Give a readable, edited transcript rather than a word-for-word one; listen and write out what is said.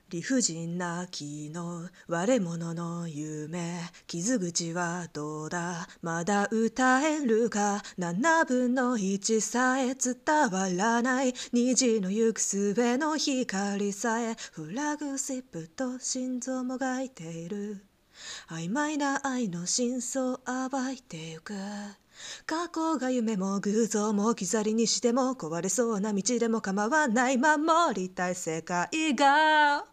理不尽な昨日割れ物の夢傷口はどうだまだ歌えるか7分の1さえ伝わらない虹の行く末の光さえフラグシップと心臓もがいている曖昧な愛の真相暴いてゆく過去が夢も偶像も置き去りにしても壊れそうな道でも構わない守りたい世界が